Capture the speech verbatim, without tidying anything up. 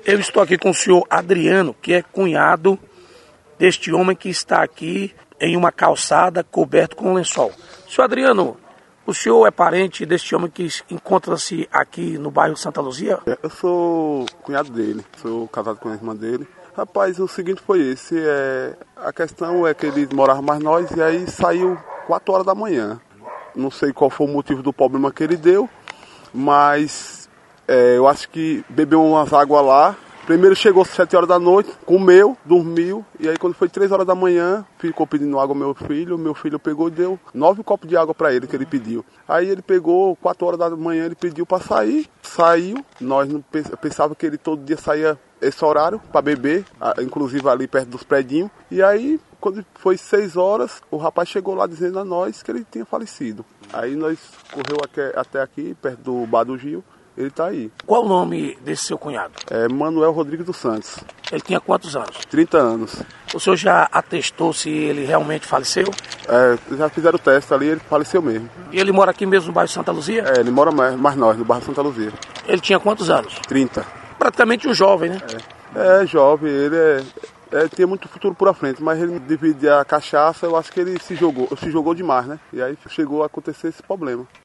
Eu estou aqui com o senhor Adriano, que é cunhado deste homem que está aqui em uma calçada coberto com lençol. Senhor Adriano, o senhor é parente deste homem que encontra-se aqui no bairro Santa Luzia? Eu sou cunhado dele, sou casado com a irmã dele. Rapaz, o seguinte foi esse, é, a questão é que ele morava mais nós e aí saiu quatro horas da manhã. Não sei qual foi o motivo do problema que ele deu, mas é, eu acho que bebeu umas águas lá. Primeiro chegou às sete horas da noite, comeu, dormiu, e aí quando foi três horas da manhã, ficou pedindo água ao meu filho, meu filho pegou e deu nove copos de água para ele, que ele pediu. Aí ele pegou, quatro horas da manhã, ele pediu para sair, saiu, nós não pensava que ele todo dia saía esse horário para beber, inclusive ali perto dos predinhos, e aí quando foi seis horas, o rapaz chegou lá dizendo a nós que ele tinha falecido. Aí nós correu até aqui, perto do Bar do Gil. Ele está aí. Qual o nome desse seu cunhado? É Manuel Rodrigues dos Santos. Ele tinha quantos anos? trinta anos. O senhor já atestou se ele realmente faleceu? É, já fizeram o teste ali, ele faleceu mesmo. E ele mora aqui mesmo no bairro Santa Luzia? É, ele mora mais, mais nós, no bairro Santa Luzia. Ele tinha quantos anos? trinta. Praticamente um jovem, né? É, é jovem, ele é, é, tinha muito futuro por frente, mas ele, devido à cachaça, eu acho que ele se jogou, se jogou demais, né? E aí chegou a acontecer esse problema.